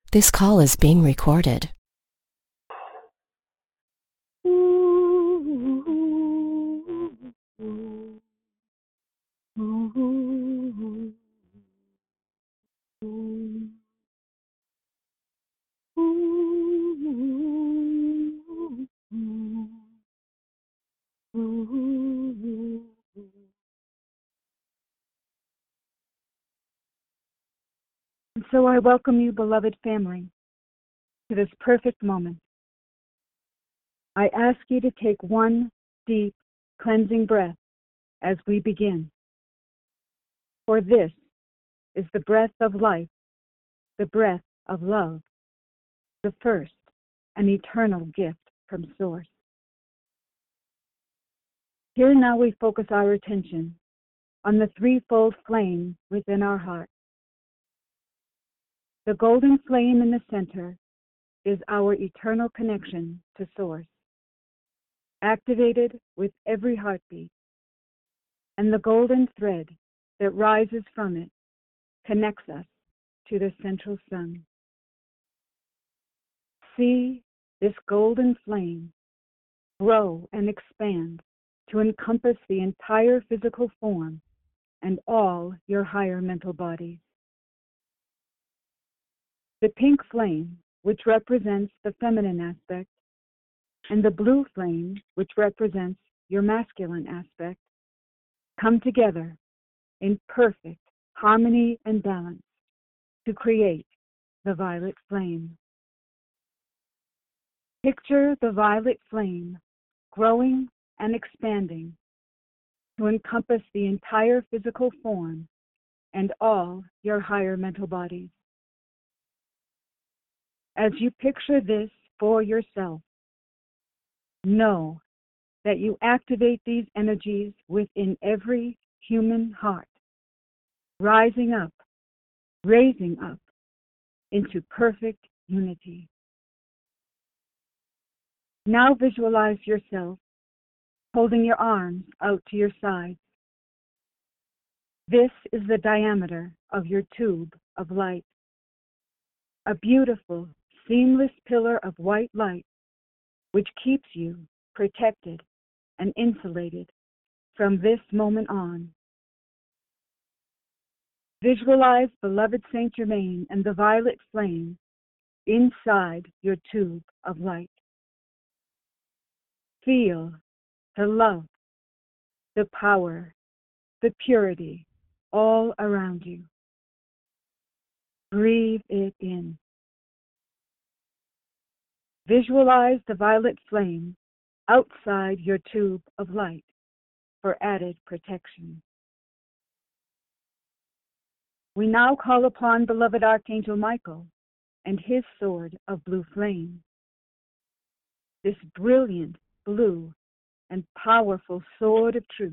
This call is being recorded. And so I welcome you, beloved family, to this perfect moment. I ask you to take one deep, cleansing breath as we begin. For this is the breath of life, the breath of love, the first and eternal gift from Source. Here now we focus our attention on the threefold flame within our heart. The golden flame in the center is our eternal connection to Source, activated with every heartbeat, and the golden thread that rises from it connects us to the central sun. See this golden flame grow and expand to encompass the entire physical form and all your higher mental bodies. The pink flame, which represents the feminine aspect, and the blue flame, which represents your masculine aspect, come together in perfect harmony and balance to create the violet flame. Picture the violet flame growing and expanding to encompass the entire physical form and all your higher mental bodies. As you picture this for yourself, know that you activate these energies within every human heart, rising up, raising up into perfect unity. Now visualize yourself holding your arms out to your sides. This is the diameter of your tube of light, a beautiful, seamless pillar of white light which keeps you protected and insulated from this moment on. Visualize beloved Saint Germain and the violet flame inside your tube of light. Feel the love, the power, the purity all around you. Breathe it in. Visualize the violet flame outside your tube of light for added protection. We now call upon beloved Archangel Michael and his sword of blue flame. This brilliant blue and powerful sword of truth.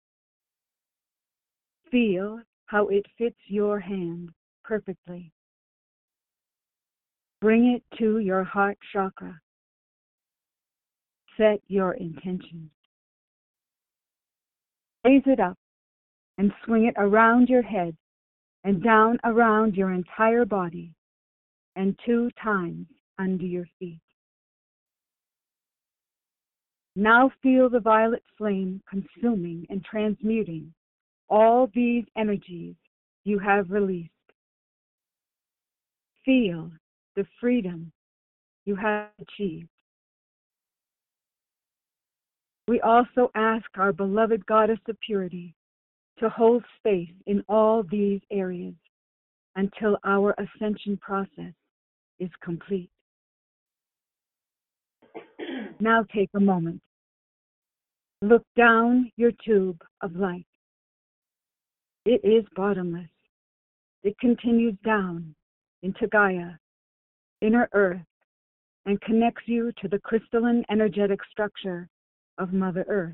Feel how it fits your hand perfectly. Bring it to your heart chakra. Set your intention. Raise it up and swing it around your head and down around your entire body and 2 times under your feet. Now feel the violet flame consuming and transmuting all these energies you have released. Feel the freedom you have achieved. We also ask our beloved Goddess of Purity to hold space in all these areas until our ascension process is complete. Now take a moment. Look down your tube of light. It is bottomless. It continues down into Gaia, inner earth, and connects you to the crystalline energetic structure of Mother Earth.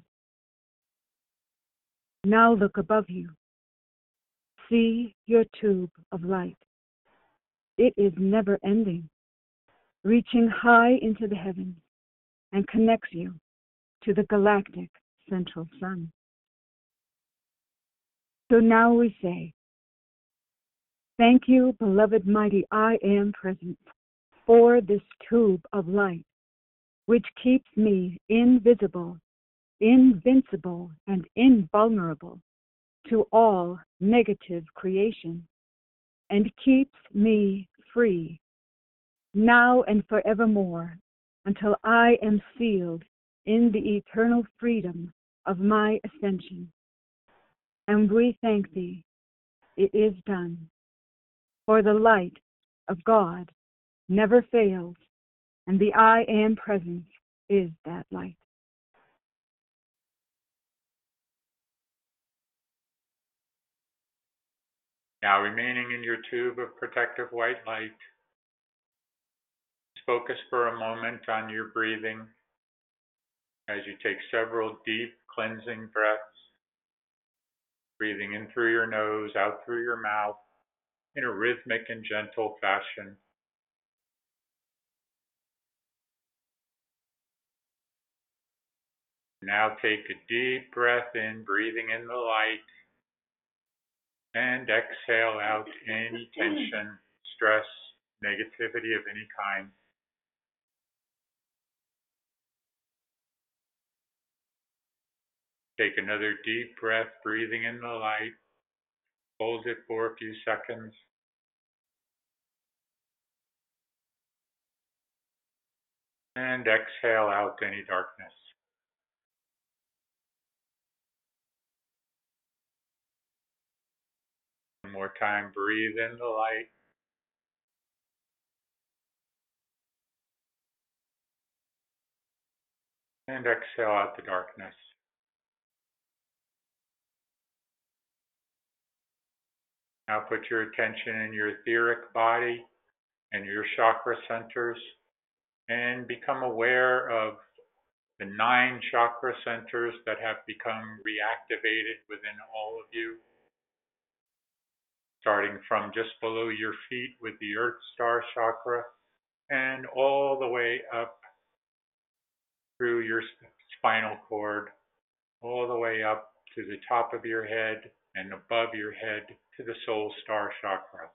Now look above you. See your tube of light. It is never ending, reaching high into the heavens and connects you to the galactic central sun. So now we say, Thank you, beloved mighty I Am Presence, for this tube of light, which keeps me invisible, invincible, and invulnerable to all negative creation, and keeps me free, now and forevermore, until I am sealed in the eternal freedom of my ascension. And we thank thee, it is done. For the light of God never fails, and the I Am Presence is that light. Now remaining in your tube of protective white light, focus for a moment on your breathing as you take several deep cleansing breaths, breathing in through your nose, out through your mouth, in a rhythmic and gentle fashion. Now take a deep breath in, breathing in the light, and exhale out any tension, stress, negativity of any kind. Take another deep breath, breathing in the light. Hold it for a few seconds. And exhale out any darkness. One more time, breathe in the light. And exhale out the darkness. Now put your attention in your etheric body and your chakra centers and become aware of the 9 chakra centers that have become reactivated within all of you. Starting from just below your feet with the Earth Star chakra and all the way up through your spinal cord, all the way up to the top of your head and above your head to the Soul Star chakra.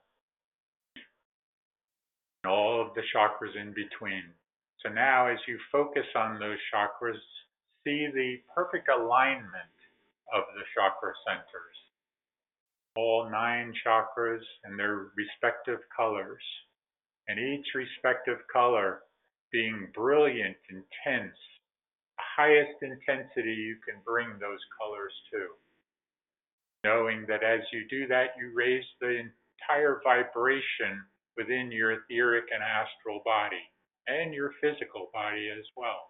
And all of the chakras in between. So now as you focus on those chakras, see the perfect alignment of the chakra centers. All 9 chakras and their respective colors. And each respective color being brilliant, intense, the highest intensity you can bring those colors to. Knowing that as you do that, you raise the entire vibration within your etheric and astral body, and your physical body as well.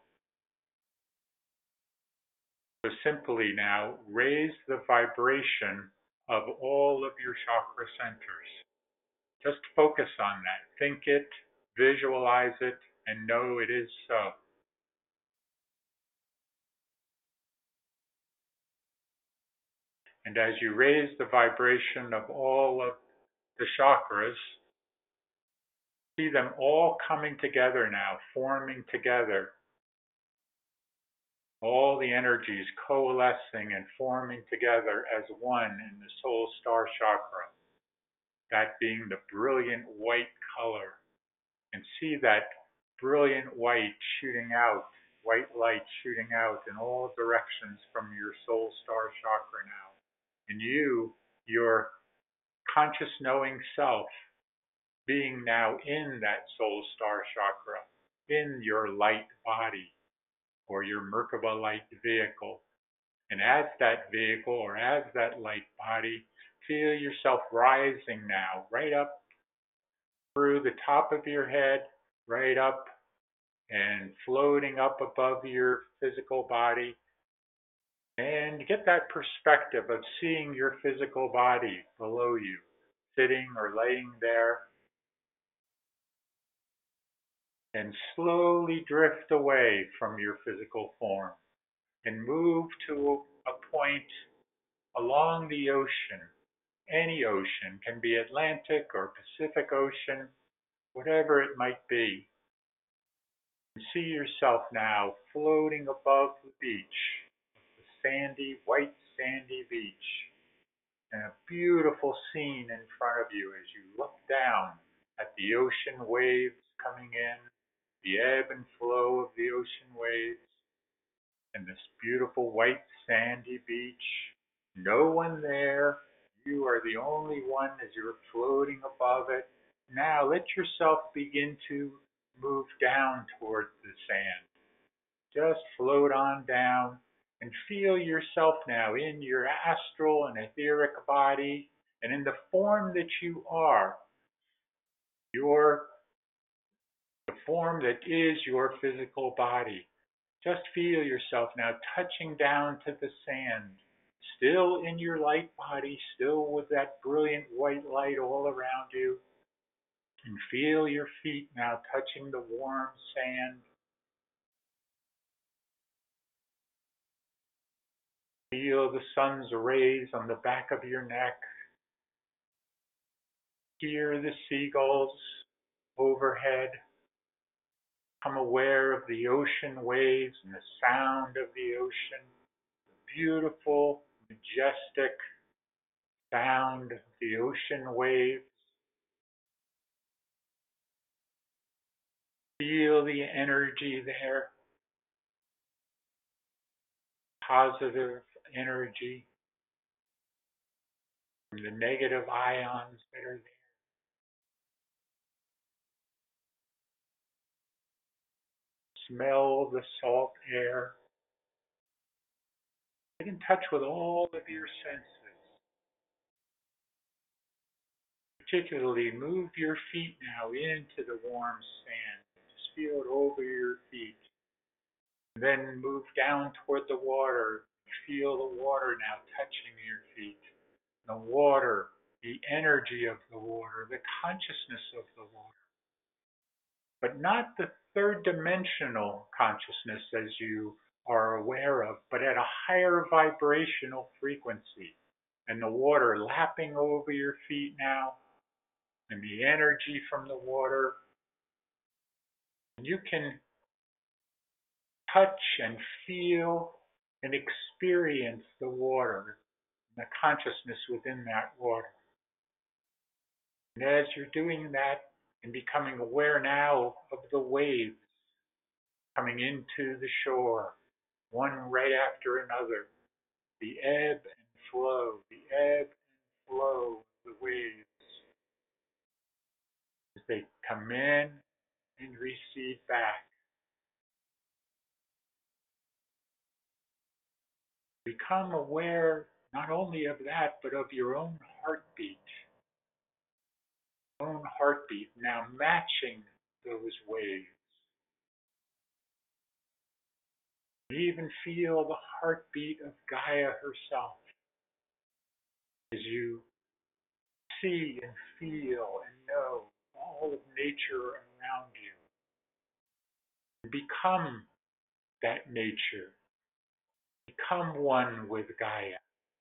So simply now, raise the vibration of all of your chakra centers. Just focus on that. Think it, visualize it, and know it is so. And as you raise the vibration of all of the chakras, see them all coming together now, forming together. All the energies coalescing and forming together as one in the Soul Star chakra. That being the brilliant white color. And see that brilliant white shooting out, white light shooting out in all directions from your Soul Star chakra now. And you, your conscious knowing self, being now in that Soul Star chakra, in your light body, or your Merkaba light vehicle. And as that vehicle, or as that light body, feel yourself rising now, right up through the top of your head, right up and floating up above your physical body. And get that perspective of seeing your physical body below you, sitting or laying there. And slowly drift away from your physical form and move to a point along the ocean. Any ocean, can be Atlantic or Pacific Ocean, whatever it might be. And see yourself now floating above the beach, the sandy, white sandy beach. and a beautiful scene in front of you as you look down at the ocean waves coming in, the ebb and flow of the ocean waves, and this beautiful white sandy beach. No one there. You are the only one as you're floating above it. Now let yourself begin to move down towards the sand. Just float on down and feel yourself now in your astral and etheric body and in the form that you are, your the form that is your physical body. Just feel yourself now touching down to the sand, still in your light body, still with that brilliant white light all around you. And feel your feet now touching the warm sand. Feel the sun's rays on the back of your neck. Hear the seagulls overhead. Become aware of the ocean waves and the sound of the ocean. The beautiful, majestic sound of the ocean waves. Feel the energy there. Positive energy from the negative ions that are there. Smell the salt air. Get in touch with all of your senses. Particularly move your feet now into the warm sand. Just feel it over your feet. And then move down toward the water. Feel the water now touching your feet. The water, the energy of the water, the consciousness of the water. But not the third dimensional consciousness as you are aware of, but at a higher vibrational frequency. And the water lapping over your feet now, and the energy from the water. You can touch and feel and experience the water, the consciousness within that water. And as you're doing that and becoming aware now of the waves coming into the shore, one right after another, the ebb and flow, the ebb and flow of the waves as they come in and recede back. Become aware not only of that, but of your own heartbeat. Own heartbeat now matching those waves. Even feel the heartbeat of Gaia herself as you see and feel and know all of nature around you. Become that nature. Become one with Gaia.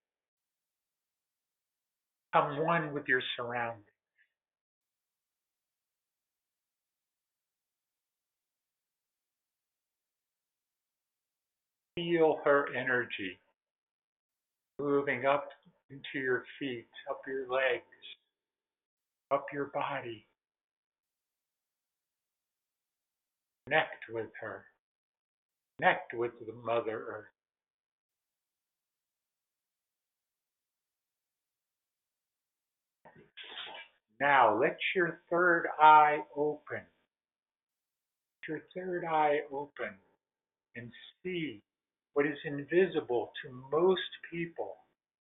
Become one with your surroundings. Feel her energy moving up into your feet, up your legs, up your body. Connect with her. Connect with the Mother Earth. Now let your third eye open. Let your third eye open and see what is invisible to most people.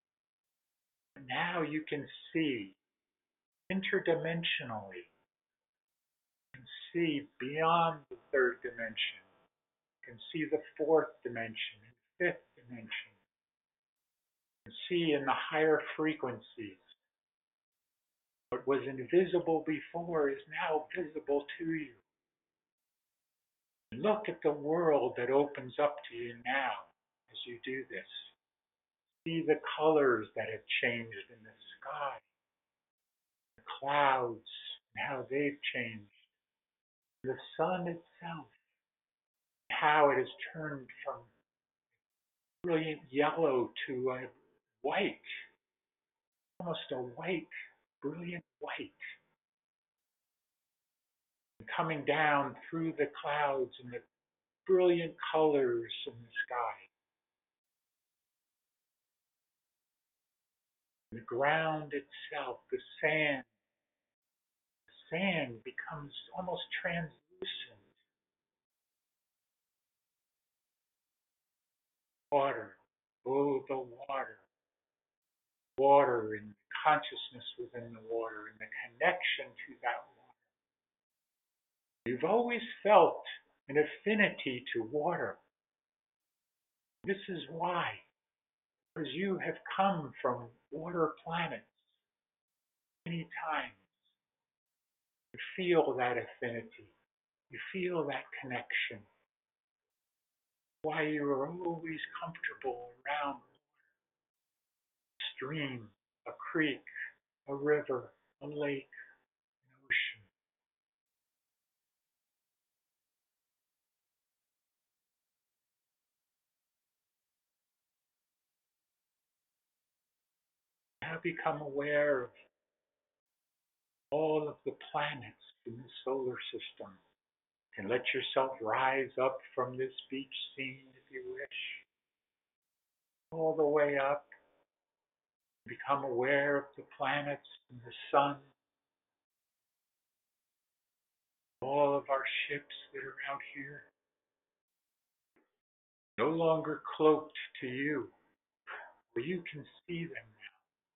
Now you can see interdimensionally. You can see beyond the third dimension. You can see the fourth dimension and fifth dimension. You can see in the higher frequencies. What was invisible before is now visible to you. Look at the world that opens up to you now as you do this. See the colors that have changed in the sky, the clouds, and how they've changed. The sun itself, how it has turned from brilliant yellow to a white. almost a white, brilliant white, coming down through the clouds and the brilliant colors in the sky. The ground itself, the sand becomes almost translucent. Water, oh, the water and consciousness within the water and the connection to that water. You've always felt an affinity to water. This is why, because you have come from water planets many times. You feel that affinity. You feel that connection. Why you are always comfortable around a stream, a creek, a river, a lake, an ocean. Now become aware of all of the planets in the solar system. And let yourself rise up from this beach scene if you wish, all the way up. Become aware of the planets and the sun, all of our ships that are out here, no longer cloaked to you, where you can see them now.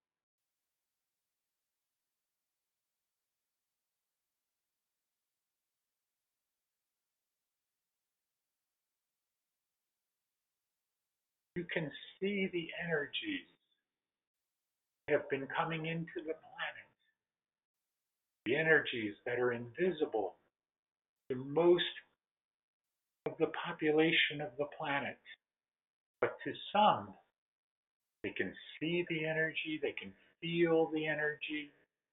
You can see the energies that have been coming into the planet, the energies that are invisible to most of the population of the planet. But to some, they can see the energy, they can feel the energy,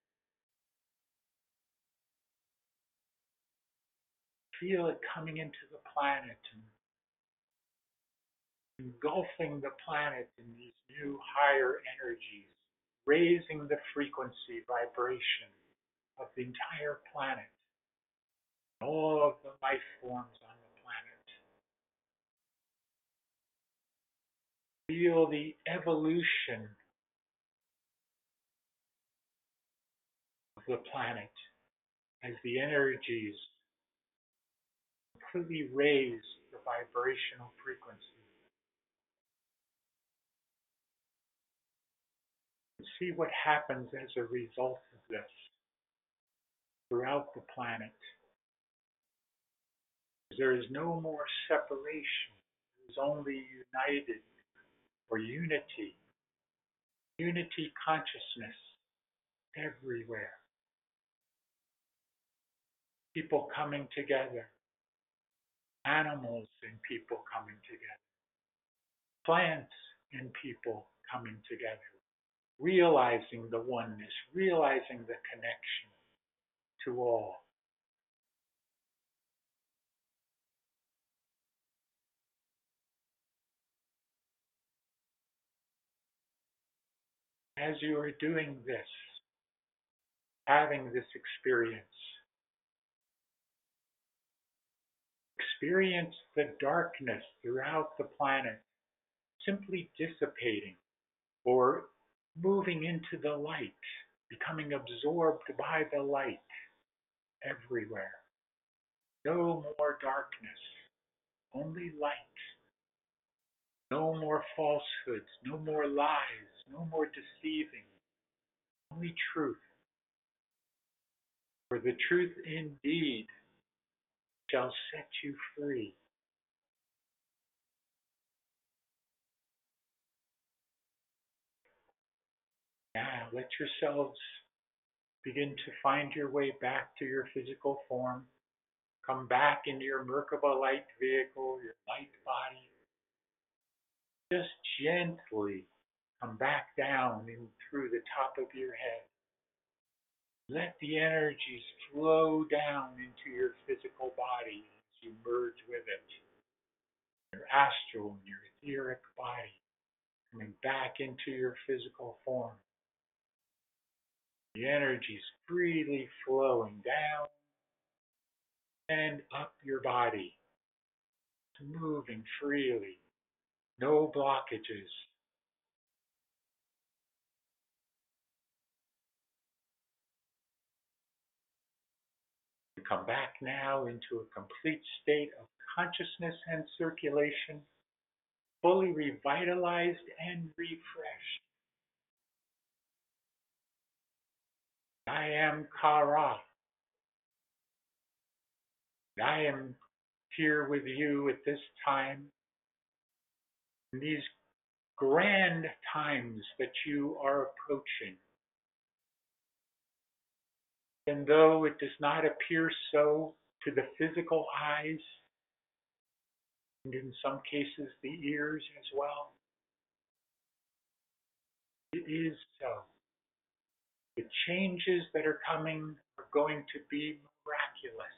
feel it coming into the planet and engulfing the planet in these new higher energies, raising the frequency vibration of the entire planet, all of the life forms on the planet. Feel the evolution of the planet as the energies completely raise the vibrational frequency. See what happens as a result of this throughout the planet. There is no more separation. There is only united or unity. Unity consciousness everywhere. People coming together. Animals and people coming together. Plants and people coming together. Realizing the oneness, realizing the connection to all. As you are doing this, having this experience the darkness throughout the planet simply dissipating or moving into the light, becoming absorbed by the light everywhere. No more darkness, only light. No more falsehoods, no more lies, no more deceiving, only truth. For the truth indeed shall set you free. Now let yourselves begin to find your way back to your physical form. Come back into your Merkaba light vehicle, your light body. Just gently come back down in through the top of your head. Let the energies flow down into your physical body as you merge with it. Your astral and your etheric body coming back into your physical form. The energy's freely flowing down and up your body. It's moving freely. No blockages. You come back now into a complete state of consciousness and circulation, fully revitalized and refreshed. I am Kara. I am here with you at this time, in these grand times that you are approaching. And though it does not appear so to the physical eyes, and in some cases the ears as well, it is so. The changes that are coming are going to be miraculous.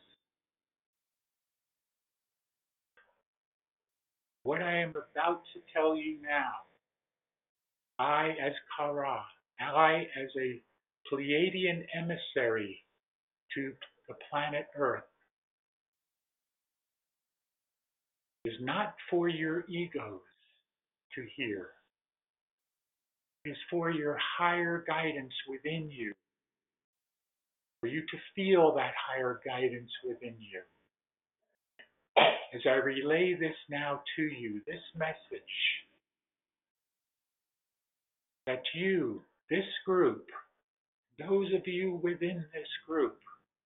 What I am about to tell you now, I as Kara, I as a Pleiadian emissary to the planet Earth, is not for your egos to hear. It is for your higher guidance within you, for you to feel that higher guidance within you. As I relay this now to you, this message, that you, this group, those of you within this group,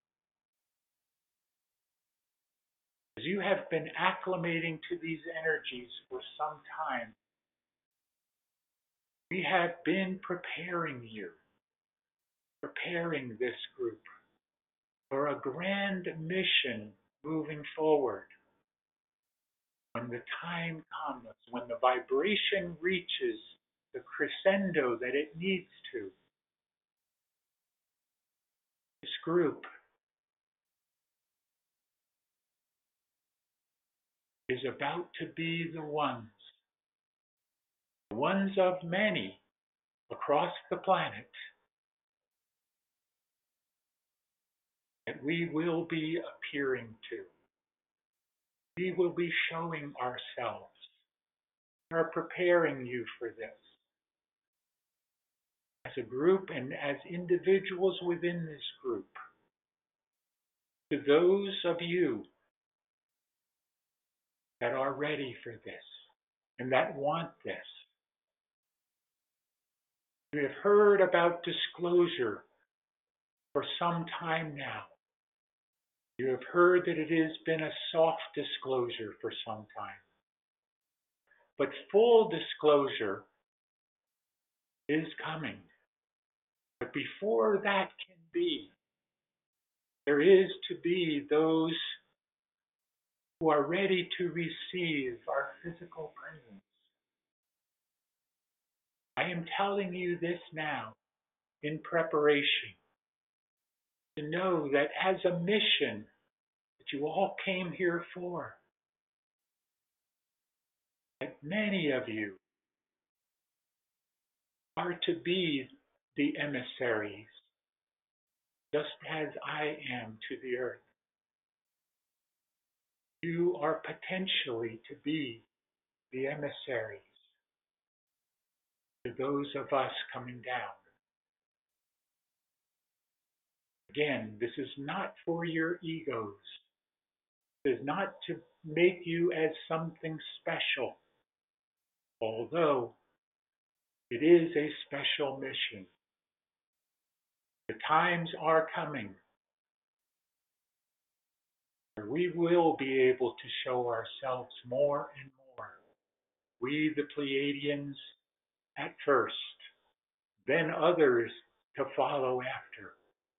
as you have been acclimating to these energies for some time, we have been preparing you, preparing this group for a grand mission moving forward. When the time comes, when the vibration reaches the crescendo that it needs to, this group is about to be the ones of many across the planet that we will be appearing to. We will be showing ourselves. We are preparing you for this. As a group and as individuals within this group, to those of you that are ready for this and that want this. You have heard about disclosure for some time now. You have heard that it has been a soft disclosure for some time. But full disclosure is coming. But before that can be, there is to be those who are ready to receive our physical presence. I am telling you this now in preparation to know that as a mission that you all came here for, that many of you are to be the emissaries, just as I am to the earth. You are potentially to be the emissaries to those of us coming down. Again, this is not for your egos. It is not to make you as something special, although it is a special mission. The times are coming where we will be able to show ourselves more and more. We, the Pleiadians, at first, then others to follow after.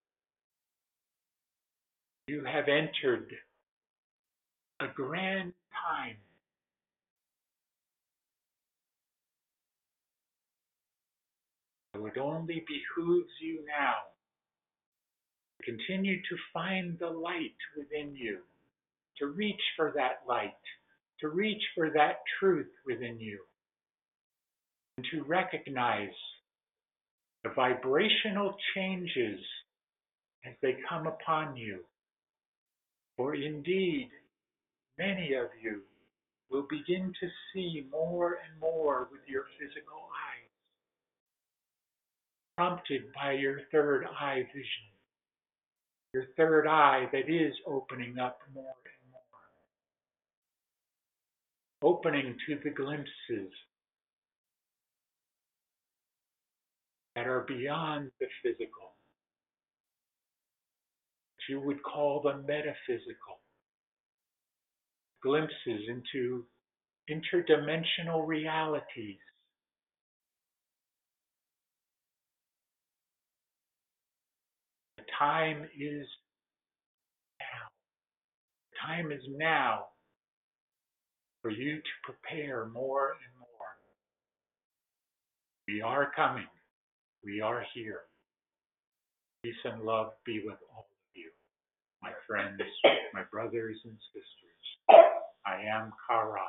You have entered a grand time. So it only behooves you now to continue to find the light within you, to reach for that light, to reach for that truth within you, and to recognize the vibrational changes as they come upon you. For indeed, many of you will begin to see more and more with your physical eyes, prompted by your third eye vision, your third eye that is opening up more and more, opening to the glimpses that are beyond the physical, that you would call the metaphysical, glimpses into interdimensional realities. The time is now. The time is now for you to prepare more and more. We are coming. We are here. Peace and love be with all of you, my friends, my brothers and sisters. I am Kara.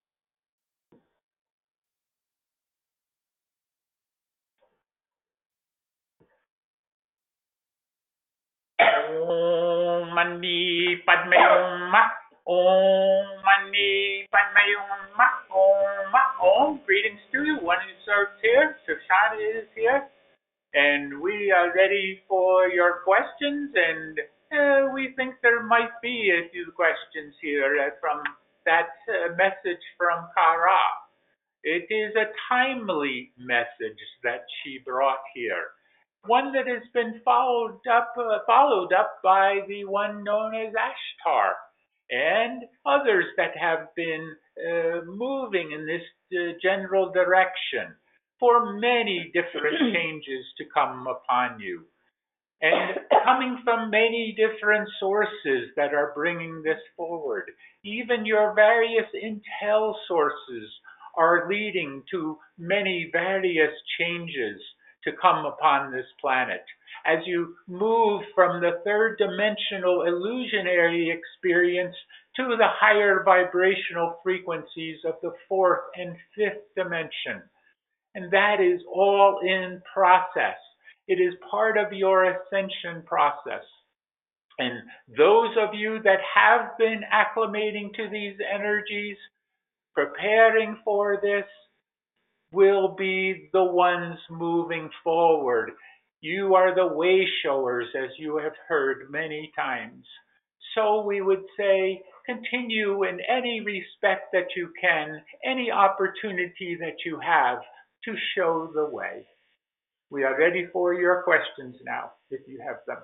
Om Mani Padme Hum. Om Mani Padme Hum. Om. Greetings to you. One who serves here. Shoshana is here. And we are ready for your questions. And we think there might be a few questions here from that message from Kara. It is a timely message that she brought here. One that has been followed up by the one known as Ashtar, and others that have been moving in this general direction for many different changes to come upon you, and coming from many different sources that are bringing this forward. Even your various intel sources are leading to many various changes to come upon this planet. As you move from the third dimensional illusionary experience to the higher vibrational frequencies of the fourth and fifth dimension. And that is all in process. It is part of your ascension process. And those of you that have been acclimating to these energies, preparing for this, will be the ones moving forward. You are the way showers, as you have heard many times. So we would say, continue in any respect that you can, any opportunity that you have to show the way. We are ready for your questions now, if you have them.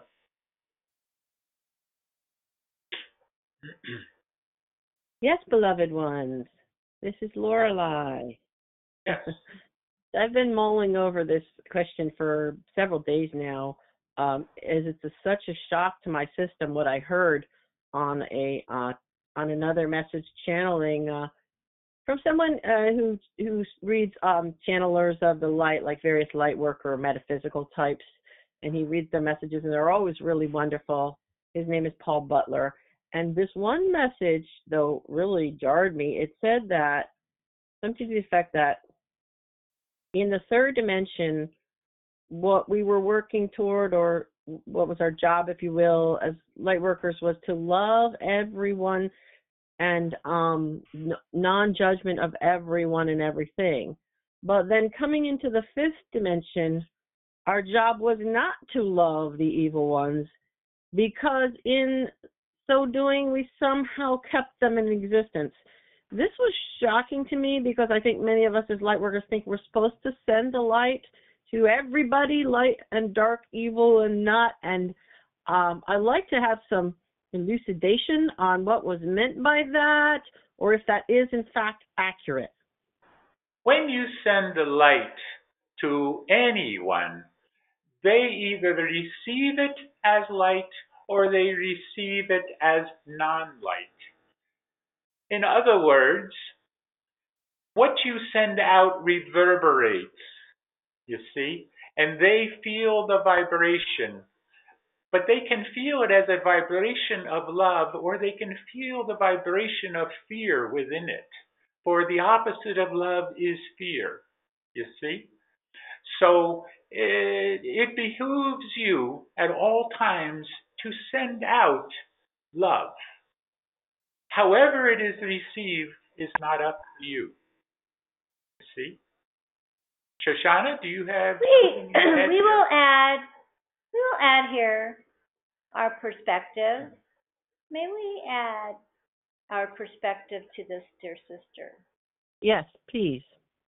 Yes, beloved ones. This is Lorelei. Yes. I've been mulling over this question for several days now, as it's such a shock to my system what I heard on another message channeling from someone who reads channelers of the light, like various light worker or metaphysical types, and he reads their messages, and they're always really wonderful. His name is Paul Butler. And this one message, though, really jarred me. It said that, something to the effect that in the third dimension, what we were working toward, or what was our job, if you will, as light workers, was to love everyone and non-judgment of everyone and everything. But then coming into the fifth dimension, our job was not to love the evil ones, because in so doing, we somehow kept them in existence. This was shocking to me, because I think many of us as light workers think we're supposed to send the light to everybody, light and dark, evil and not. And I'd like to have some elucidation on what was meant by that, or if that is in fact accurate. When you send the light to anyone, they either receive it as light or they receive it as non-light. In other words, what you send out reverberates, you see, and they feel the vibration. But they can feel it as a vibration of love, or they can feel the vibration of fear within it. For the opposite of love is fear, you see. So it behooves you at all times to send out love. However it is received is not up to you. See? Shoshana, do you have something you add We here? will add here our perspective. May we add our perspective to this, dear sister? Yes, please.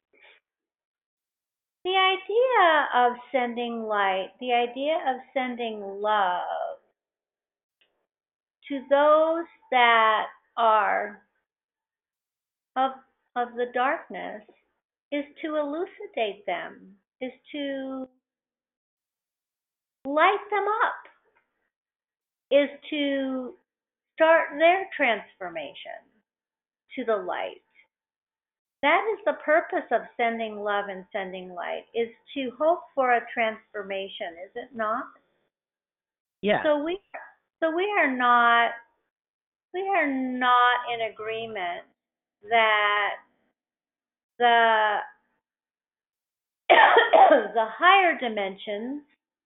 The idea of sending light, the idea of sending love to those that are of the darkness is to elucidate them, is to light them up, is to start their transformation to the light. That is the purpose of sending love and sending light, is to hope for a transformation, is it not? Yes. So we are not in agreement that the the higher dimensions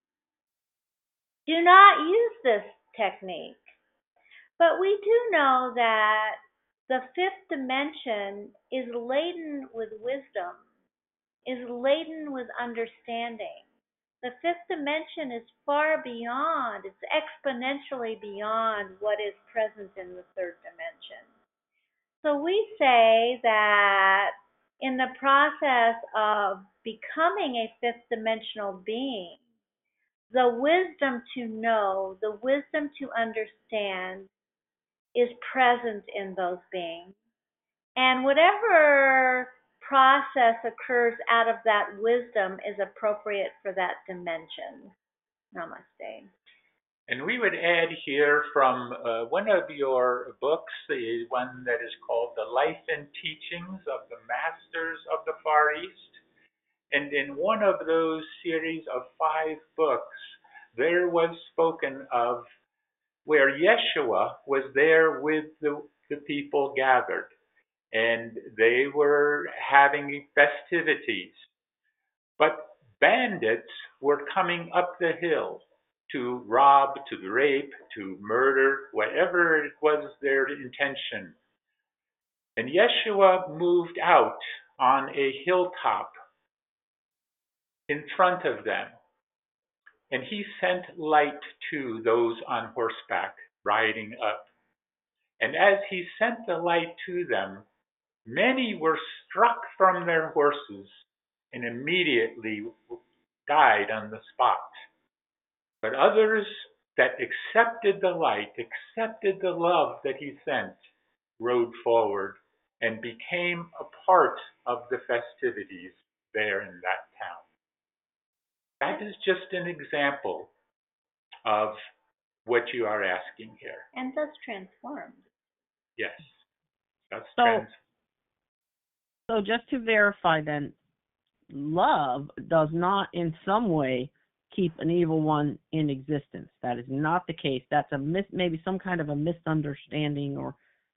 do not use this technique. But we do know that the fifth dimension is laden with wisdom, is laden with understanding. The fifth dimension is far beyond, it's exponentially beyond what is present in the third dimension. So we say that in the process of becoming a fifth dimensional being, the wisdom to know, the wisdom to understand is present in those beings. And whatever process occurs out of that wisdom is appropriate for that dimension. Namaste. And we would add here from one of your books, the one that is called The Life and Teachings of the Masters of the Far East. And in one of those series of 5 books, there was spoken of where Yeshua was there with the people gathered. And they were having festivities. But bandits were coming up the hill to rob, to rape, to murder, whatever it was their intention. And Yeshua moved out on a hilltop in front of them. And he sent light to those on horseback riding up. And as he sent the light to them, many were struck from their horses and immediately died on the spot. But others that accepted the light, accepted the love that he sent, rode forward and became a part of the festivities there in that town. That is just an example of what you are asking here. And thus transformed. Yes, that's So just to verify then, love does not in some way keep an evil one in existence. That is not the case. That's maybe some kind of a misunderstanding or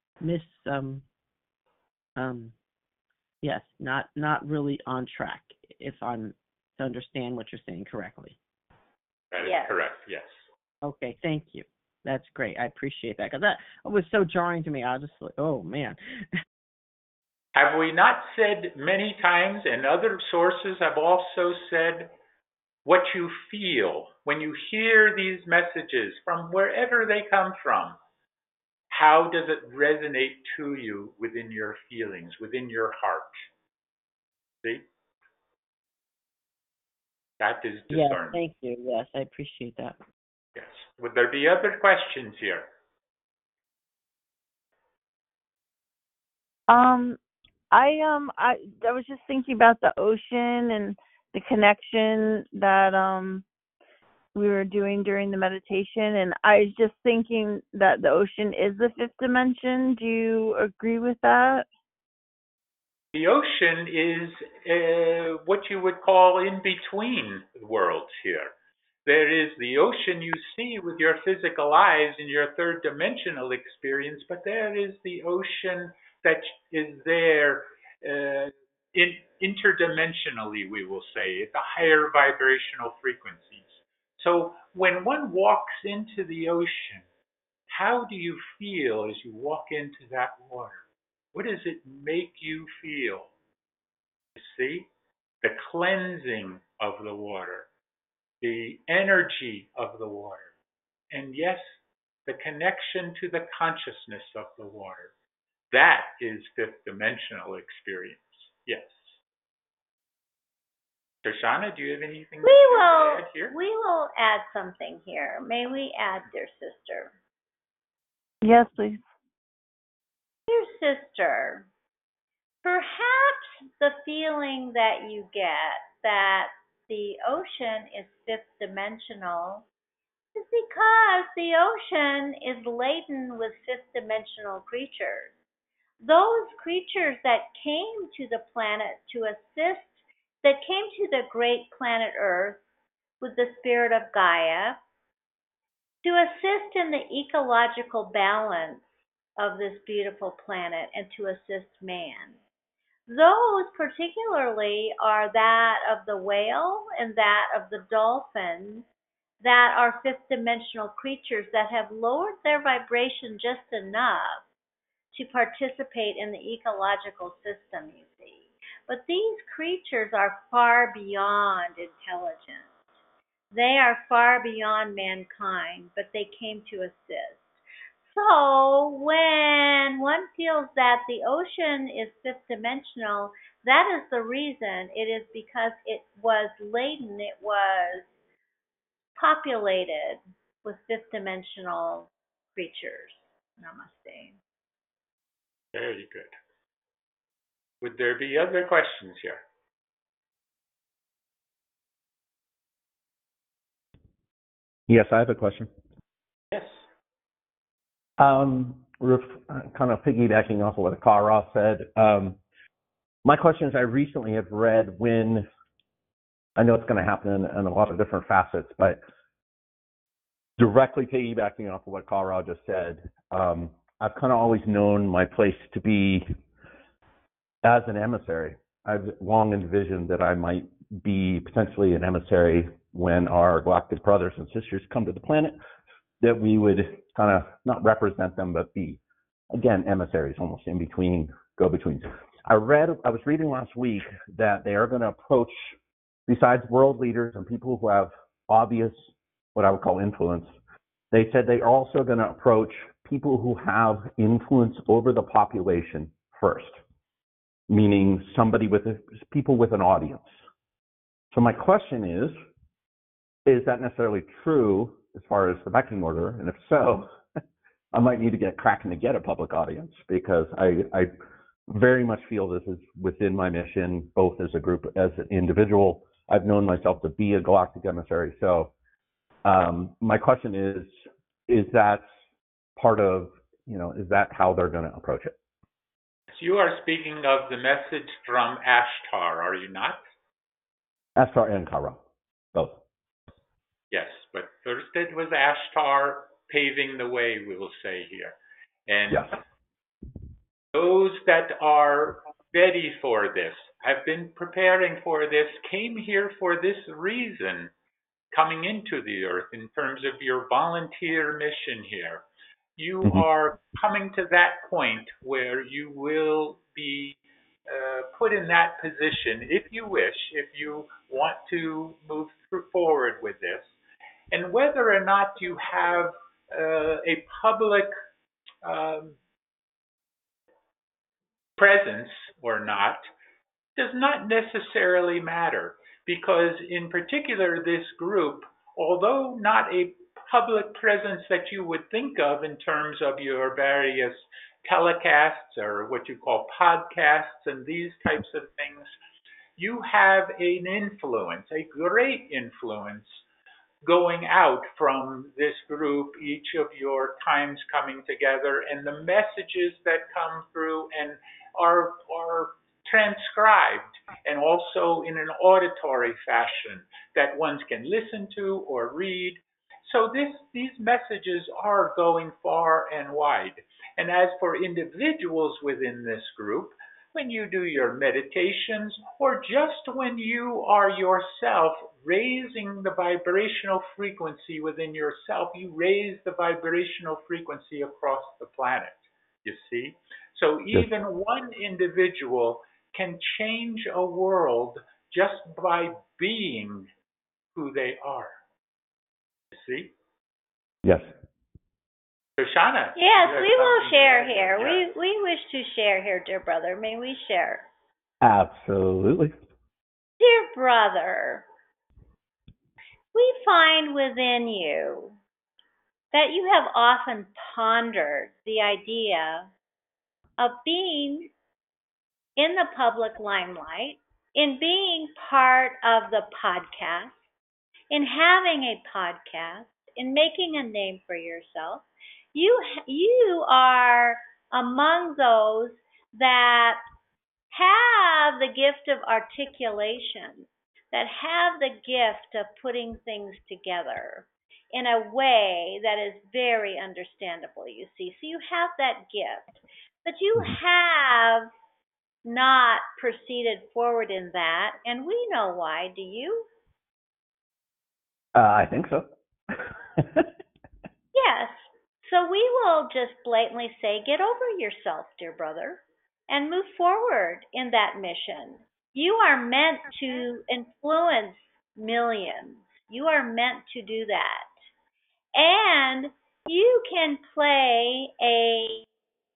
not really on track, if I'm to understand what you're saying correctly. That is correct, yes. Okay, thank you. That's great. I appreciate that, because that was so jarring to me. I was just like, oh, man. Have we not said many times, and other sources have also said, what you feel when you hear these messages from wherever they come from? How does it resonate to you within your feelings, within your heart? See? That is discernment. Yes, thank you. Yes, I appreciate that. Yes. Would there be other questions here? I was just thinking about the ocean and the connection that we were doing during the meditation, and I was just thinking that the ocean is the fifth dimension. Do you agree with that? The ocean is what you would call in between worlds here. There is the ocean you see with your physical eyes in your third dimensional experience, but there is the ocean that is there interdimensionally, we will say, at the higher vibrational frequencies. So when one walks into the ocean, how do you feel as you walk into that water? What does it make you feel? You see? The cleansing of the water, the energy of the water, and yes, the connection to the consciousness of the water. That is fifth dimensional experience. Yes. Shoshana, do you have anything to add here? We will add something here. May we add, dear sister? Yes, please. Dear sister, perhaps the feeling that you get that the ocean is fifth dimensional is because the ocean is laden with fifth dimensional creatures. Those creatures that came to the planet to assist, that came to the great planet Earth with the spirit of Gaia, to assist in the ecological balance of this beautiful planet and to assist man. Those particularly are that of the whale and that of the dolphin, that are fifth dimensional creatures that have lowered their vibration just enough to participate in the ecological system, you see. But these creatures are far beyond intelligence. They are far beyond mankind, but they came to assist. So when one feels that the ocean is fifth dimensional, that is the reason. It is because it was laden, it was populated with fifth dimensional creatures. Namaste. Very good. Would there be other questions here? Yes, I have a question. Yes. Kind of piggybacking off of what Kara said. My question is, I recently have read when, I know it's going to happen in a lot of different facets, but directly piggybacking off of what Kara just said, I've kind of always known my place to be as an emissary. I've long envisioned that I might be potentially an emissary when our galactic brothers and sisters come to the planet, that we would kind of not represent them, but be, again, emissaries, almost in between, go-betweens. I was reading last week that they are going to approach, besides world leaders and people who have obvious, what I would call influence, they said they are also going to approach people who have influence over the population first, meaning people with an audience. So my question is that necessarily true as far as the pecking order? And if so, I might need to get cracking to get a public audience, because I very much feel this is within my mission, both as a group, as an individual. I've known myself to be a galactic emissary. So my question is that part of, is that how they're going to approach it? You are speaking of the message from Ashtar, are you not? Ashtar and Kara, both. Yes, but first it was Ashtar paving the way, we will say here. And yes, those that are ready for this, have been preparing for this, came here for this reason, coming into the earth in terms of your volunteer mission here. You are coming to that point where you will be put in that position, if you wish, if you want to move forward with this. And whether or not you have a public presence or not does not necessarily matter, because in particular this group, although not a public presence that you would think of in terms of your various telecasts or what you call podcasts and these types of things, you have an influence, a great influence going out from this group, each of your times coming together, and the messages that come through and are transcribed, and also in an auditory fashion that ones can listen to or read. So these messages are going far and wide. And as for individuals within this group, when you do your meditations, or just when you are yourself raising the vibrational frequency within yourself, you raise the vibrational frequency across the planet, you see? So even one individual can change a world just by being who they are, you see? Yes. Shoshana. Yes, we will share to add? here. Yeah. We wish to share here, dear brother. May we share? Absolutely. Dear brother, we find within you that you have often pondered the idea of being in the public limelight, in being part of the podcast, in having a podcast, in making a name for yourself. You are among those that have the gift of articulation, that have the gift of putting things together in a way that is very understandable, you see. So you have that gift, but you have not proceeded forward in that, and we know why. Do you? I think so. Yes. So we will just blatantly say, get over yourself, dear brother, and move forward in that mission. You are meant to influence millions. You are meant to do that. And you can play a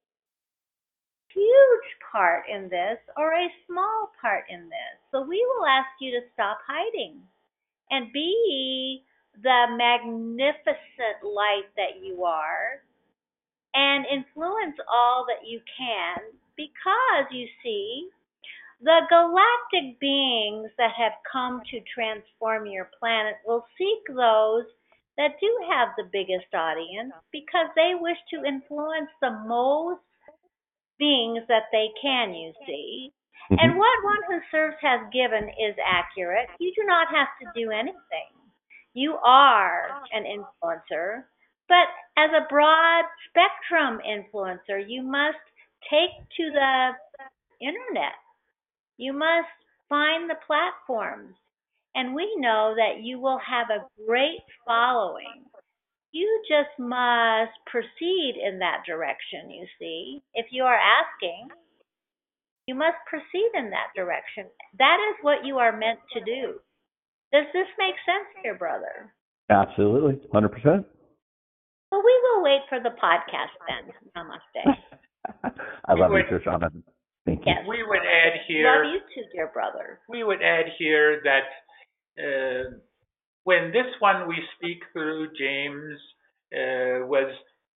huge part in this or a small part in this. So we will ask you to stop hiding and be the magnificent light that you are and influence all that you can, because you see, the galactic beings that have come to transform your planet will seek those that do have the biggest audience, because they wish to influence the most beings that they can, you see. And what one who serves has given is accurate. You do not have to do anything. You are an influencer, but as a broad spectrum influencer, you must take to the internet. You must find the platforms. And we know that you will have a great following. You just must proceed in that direction, you see. If you are asking, you must proceed in that direction. That is what you are meant to do. Does this make sense, dear brother? Absolutely. 100%. Well, we will wait for the podcast then. Namaste. I love you, Shoshana. Thank you. Yes. We would add here. Love you too, dear brother. We would add here that when this one we speak through, James was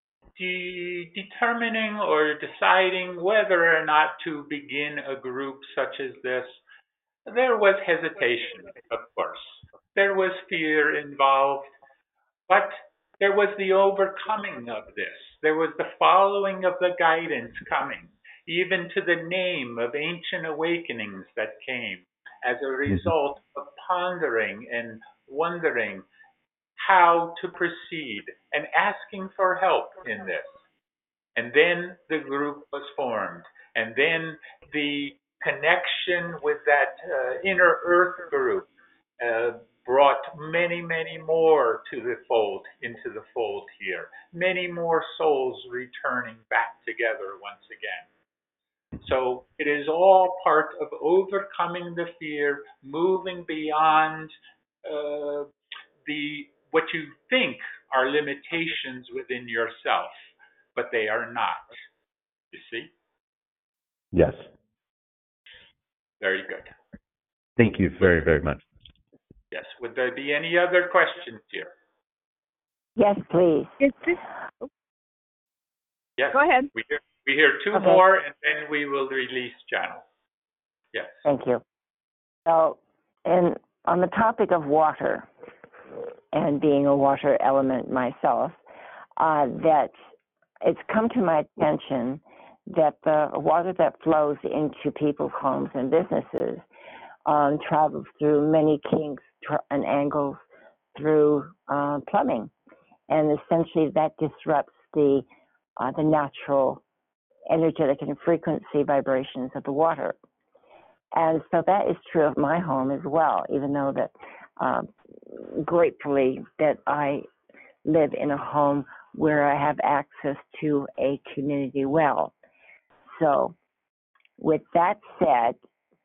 determining or deciding whether or not to begin a group such as this. There was hesitation, of course. There was fear involved, but there was the overcoming of this. There was the following of the guidance coming, even to the name of Ancient Awakenings that came as a result of pondering and wondering how to proceed and asking for help in this. And then the group was formed. And then the connection with that inner earth group brought many, many more to the fold, into the fold here. Many more souls returning back together once again. So it is all part of overcoming the fear, moving beyond what you think are limitations within yourself, but they are not. You see? Yes. Very good. Thank you very, very much. Yes. Would there be any other questions here? Yes, please. Is this? Yes. Go ahead. We hear two Okay. more, and then we will release channel. Yes. Thank you. So, on the topic of water, and being a water element myself, that it's come to my attention that the water that flows into people's homes and businesses travels through many kinks and angles through plumbing, and essentially that disrupts the natural energetic and frequency vibrations of the water. And so that is true of my home as well, even though that gratefully that I live in a home where I have access to a community well. So with that said,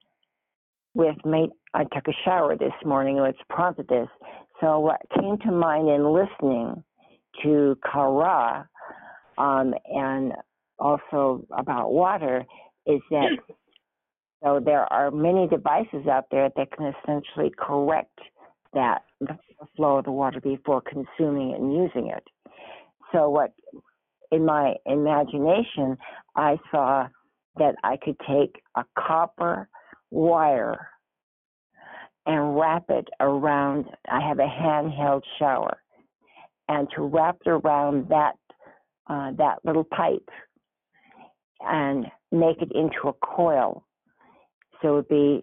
I took a shower this morning, which prompted this. So what came to mind in listening to Kara and also about water is that so there are many devices out there that can essentially correct the flow of the water before consuming it and using it. So what, in my imagination, I saw that I could take a copper wire and wrap it around, I have a handheld shower, and to wrap it around that little pipe and make it into a coil. So it'd be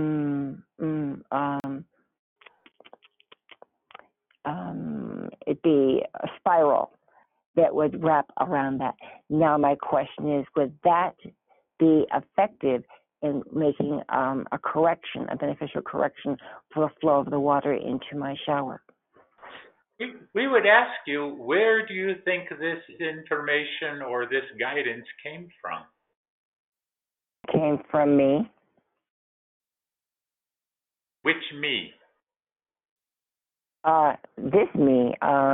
it'd be a spiral that would wrap around that. Now my question is, would that be effective in making a correction, a beneficial correction for the flow of the water into my shower? We would ask you, where do you think this information or this guidance came from? Came from me. Which me? This me,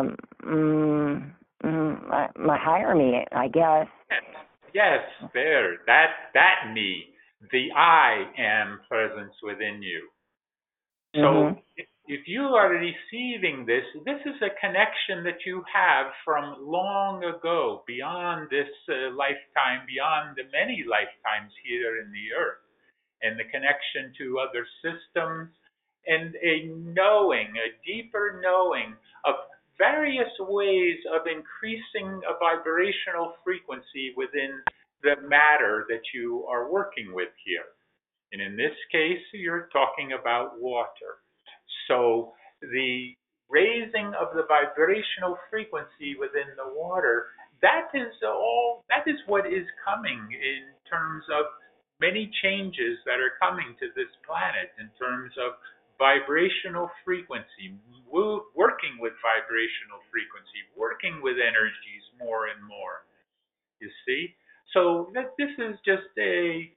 my higher me, I guess. Yes, there, that me, the I am presence within you. So if you are receiving this is a connection that you have from long ago, beyond this lifetime, beyond the many lifetimes here in the earth, and the connection to other systems, and a knowing, a deeper knowing of various ways of increasing a vibrational frequency within the matter that you are working with here. And in this case, you're talking about water. So the raising of the vibrational frequency within the water, that is what is coming in terms of many changes that are coming to this planet in terms of vibrational frequency, working with vibrational frequency, working with energies more and more. You see? So this is just a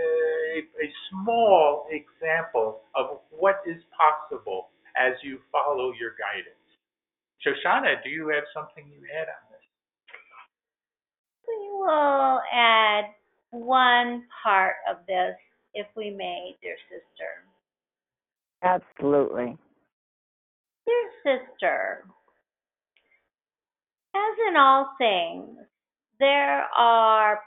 small example of what is possible as you follow your guidance. Shoshana, do you have something you add on this? We will add one part of this, if we may, dear sister. Absolutely. Dear sister, as in all things, there are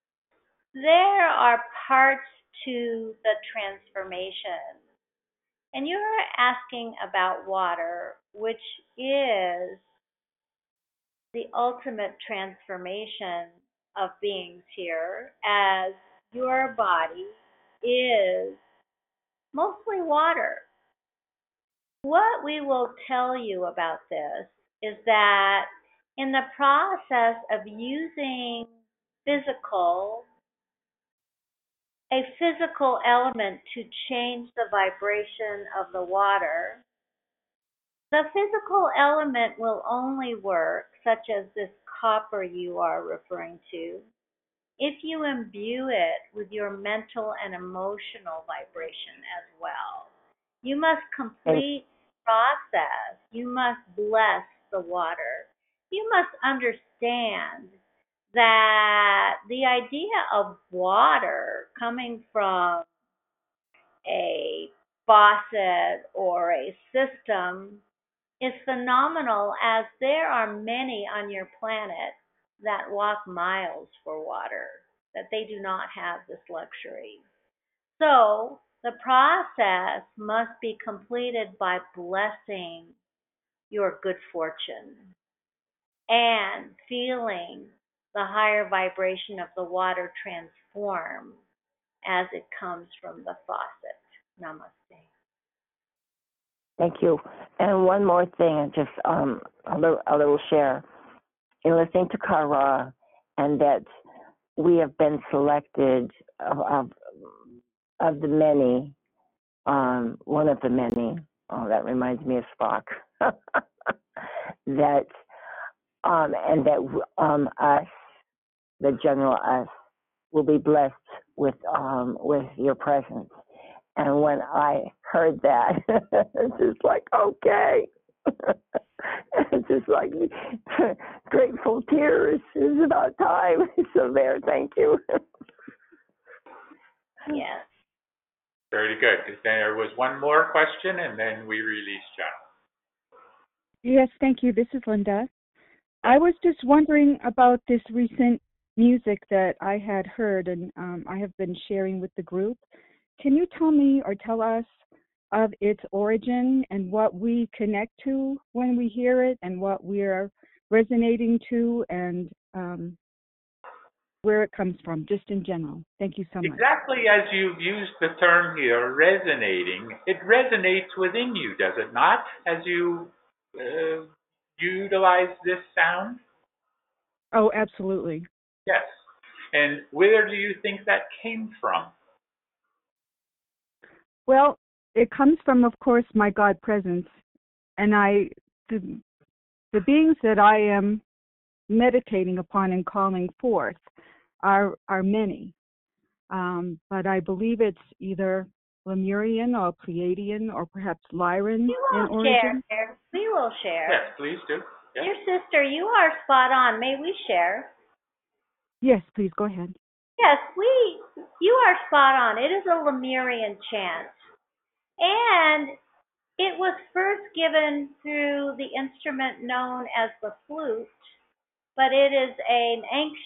parts to the transformation. And you are asking about water, which is the ultimate transformation of beings here, as your body is mostly water. What we will tell you about this is that in the process of using a physical element to change the vibration of the water, the physical element will only work, such as this copper you are referring to, if you imbue it with your mental and emotional vibration as well. You must complete the process. You must bless the water. You must understand that the idea of water coming from a faucet or a system is phenomenal, as there are many on your planet that walk miles for water, that they do not have this luxury. So the process must be completed by blessing your good fortune and feeling the higher vibration of the water transform as it comes from the faucet. Namaste. Thank you. And one more thing, just a little share. In listening to Kara, and that we have been selected of the many, one of the many. Oh, that reminds me of Spock. That and that us, the general us, will be blessed with your presence. And when I heard that, it's just like, okay. It's just like grateful tears. It's about time. So there, thank you. Yes. Very good. There was one more question, and then we release John. Yes, thank you. This is Linda. I was just wondering about this recent music that I had heard and I have been sharing with the group. Can you tell me or tell us of its origin and what we connect to when we hear it and what we're resonating to and where it comes from, just in general? Thank you so much. Exactly as you've used the term here, resonating, it resonates within you, does it not, as you utilize this sound? Oh, absolutely. Yes. And where do you think that came from? Well, it comes from, of course, my God presence. And the beings that I am meditating upon and calling forth are many. But I believe it's either Lemurian or Pleiadian or perhaps Lyran in origin. We will share. Yes, please do. Yes. Dear sister, you are spot on. May we share? Yes, please go ahead. Yes, you are spot on. It is a Lemurian chant. And it was first given through the instrument known as the flute, but it is an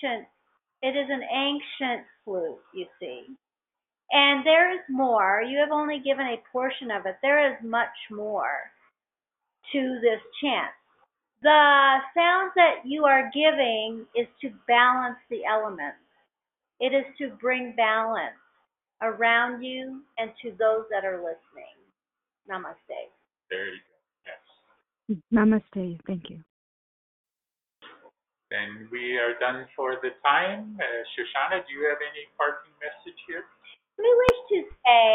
ancient flute, you see. And there is more. You have only given a portion of it. There is much more to this chant. The sounds that you are giving is to balance the elements. It is to bring balance around you and to those that are listening. Namaste. There you go. Yes. Namaste. Thank you. Then we are done for the time. Shoshana, do you have any parting message here? We wish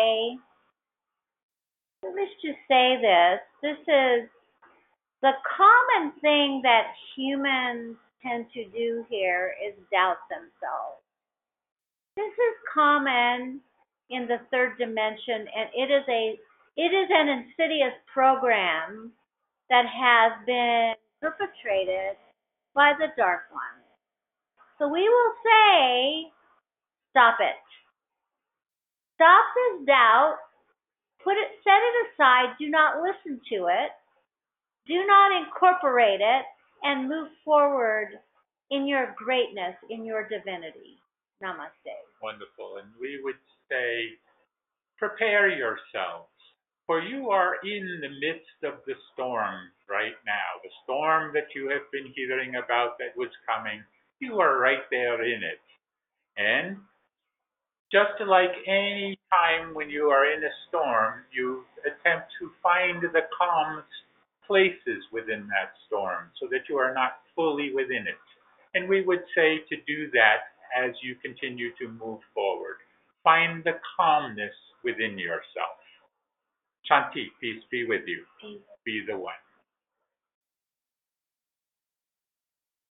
to say this. This is the common thing that humans tend to do here is doubt themselves. This is common in the third dimension, and it is an insidious program that has been perpetrated by the Dark One. So we will say, stop it. Stop this doubt. Set it aside. Do not listen to it. Do not incorporate it, and move forward in your greatness, in your divinity. Namaste. Wonderful. And we would say, prepare yourselves, for you are in the midst of the storm right now. The storm that you have been hearing about that was coming, you are right there in it. And just like any time when you are in a storm, you attempt to find the calm places within that storm so that you are not fully within it. And we would say to do that as you continue to move forward. Find the calmness within yourself. Shanti, peace be with you. Be the one.